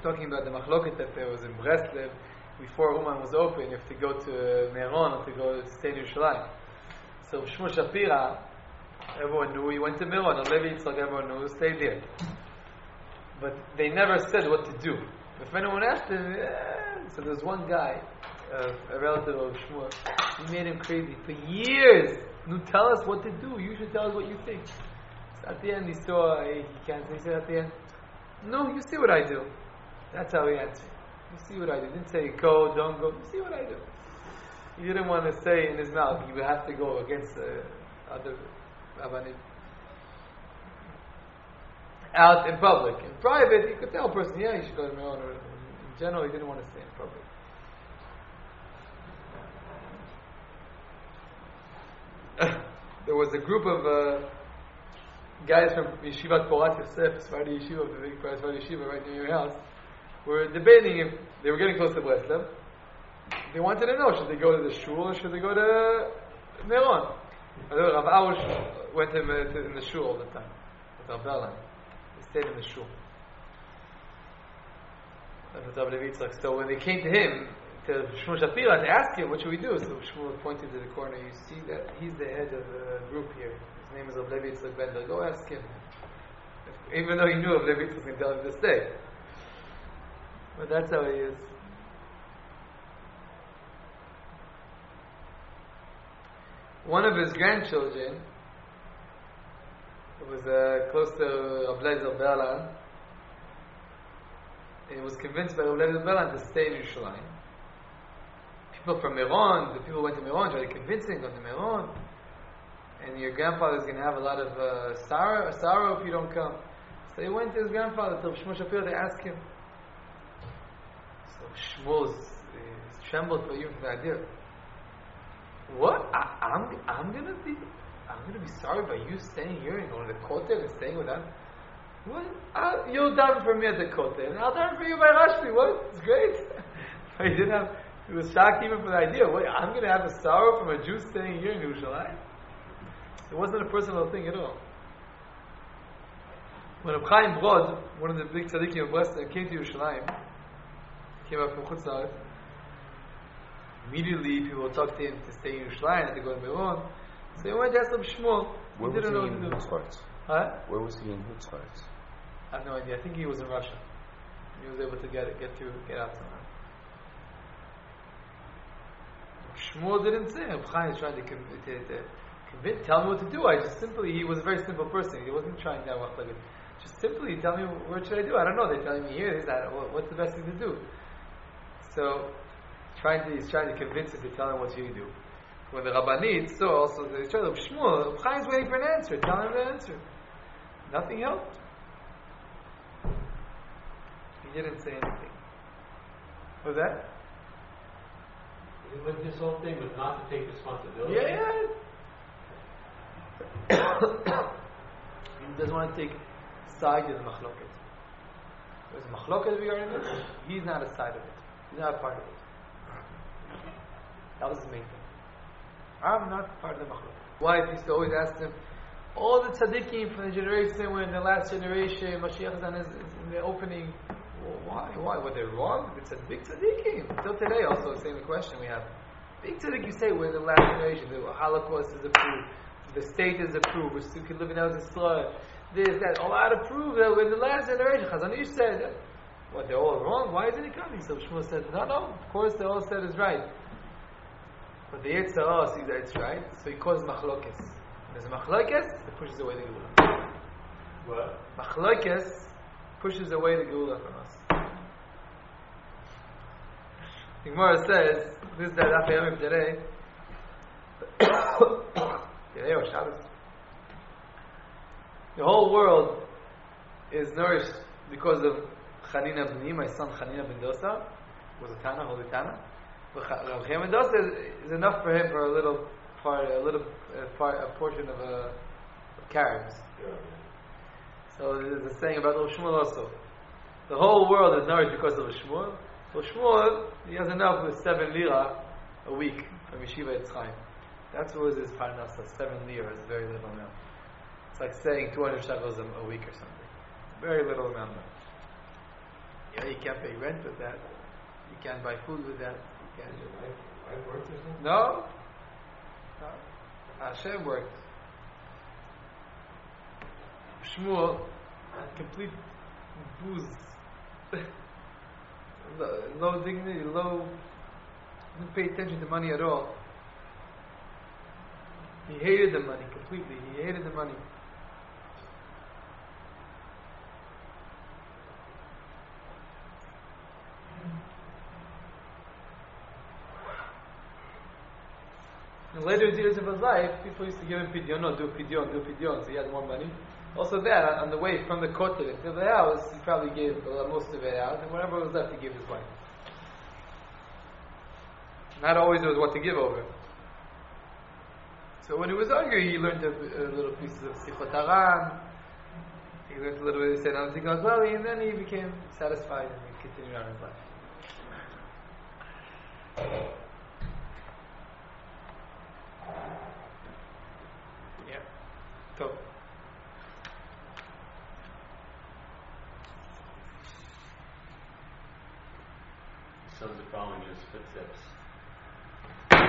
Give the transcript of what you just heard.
talking about the machloket that there was in Breslev before Uman was open. You have to go to Meron or to go to stay in Yerushalayim. So Shmuel Shapira, everyone knew he went to Meron. And Levi Yitzchak, everyone knew, stayed there. But they never said what to do. If anyone asked him, so there's one guy, a relative of Shmuel, he made him crazy for years. No, tell us what to do. You should tell us what you think. So at the end, he saw he can't. He said at the end, "No, you see what I do." That's how he answered. You see what I do. He didn't say go, don't go. You see what I do. He didn't want to say in his mouth he would have to go against other rabbanim. Out in public, in private, he could tell a person, "Yeah, you should go to Meron." In general, he didn't want to stay in public. There was a group of guys from Yeshivat Porat Yosef, Sephardi Yeshiva, the big Sephardi Yeshiva right near your house, were debating if they were getting close to Breslev. They wanted to know, should they go to the shul or should they go to Meron? Rav Aush went in the shul all the time with Rav Berlan. He stayed in the shul. So when they came to him, to Shmuel Shapira, to ask him, what should we do? So Shmuel pointed to the corner. You see that he's the head of the group here. His name is Rav Levi Yitzchak Bender. Go ask him. Even though he knew Rav Levi Yitzchak was going to tell him to stay. But that's how he is. One of his grandchildren was close to Rav Lezer Berlan. He was convinced by Rav Lezer Berlan to stay in Yerushalayim. People from Meron, the people who went to Meron, tried to convince him to go to Meron. And your grandfather's going to have a lot of sorrow if you don't come. So he went to his grandfather, to Shmuel Shapira, to ask him. So Shmuel trembled for you from the idea. What? I'm going to be sorry by you staying here and going to the Kotel and staying with them? What? You'll daven for me at the Kotel, and I'll daven for you by Rashbi. What? It's great. But he didn't have. He was shocked even for the idea. Wait, I'm going to have a sorrow from a Jew staying here in Yerushalayim? It wasn't a personal thing at all. When Reb Chaim Brod, one of the big tzaddikim of Breslev, came to Yerushalayim, came up from Chutz La'aretz, immediately people would talk to him to stay in Yerushalayim, to go to Meron. So he went to ask Reb Shmuel. Where was he in Hutzfart? Huh? Where was he in Hutzfart? I have no idea. I think he was in Russia. He was able to get out somehow. Shmuel didn't say. Reb Chaim tried to convince, tell me what to do. He was a very simple person. He wasn't trying to work like it. Just simply tell me, what should I do? I don't know. They're telling me here, what's the best thing to do? So, he's trying to convince him to tell him what to do. When the Rabbanit saw also, they tried to Shmuel, Reb Chaim's waiting for an answer. Tell him the answer. Nothing helped. He didn't say anything. What was that? He lived this whole thing was not to take responsibility. Yeah. He doesn't want to take side in the machloket. There's a machloket regarding this. He's not a side of it. He's not a part of it. That was his main thing. I'm not part of the machloket. Wife used to always ask him, all the tzaddikim from the generation when the last generation, Mashiach is in the opening. Well, why? Were they wrong? It's a big tzaddikim. Until today, also the same question we have. Big tzaddik, you say, we're in the last generation. The Holocaust is approved. The state is approved. We're still living out in Israel. This, that. All out of proof that we're in the last generation. Chazon Ish said that. What, they're all wrong? Why isn't it coming? So Shmuel said, no, of course they all said it's right. But the Yetzer Hara sees that it's right, so he calls machlokes. There's a machlokes that pushes away the Geula. What? Machlokes pushes away the Geula from us. The Gemara says, this is the Daf Yomim today. Today or Shabbos. The whole world is nourished because of Chanina B'ni, my son Chanina Ben Dosa, was a Tana, holy Tana. But Rav Chaim Ben Dosa is enough for him for a portion of carrots. Yeah. So there's a saying about Rav Shmuel also. The whole world is nourished because of Shmuel. So Shmuel, he has enough with 7 lira a week from Yeshiva Eitz Chaim. That's what was his parnasa. 7 lira is very little amount. It's like saying 200 shekels a week or something. Very little amount. You can't pay rent with that. You can't buy food with that. You can't. Is your wife worked or something? No. No. Hashem worked. Shmuel had complete booze. Low dignity, didn't pay attention to money at all. He hated the money completely. He hated the money. In later years of his life, people used to give him pidyon, do pidyon, so he had more money. Also that, on the way from the kotel to the house, he probably gave most of it out, and whatever was left, he gave his wife. Not always there was what to give over. So when he was younger, he learned a little pieces of Sichot Haran. He learned a little bit of Seder Notzing well, and then he became satisfied and he continued on his life. Yeah. So. Sons are following in his footsteps.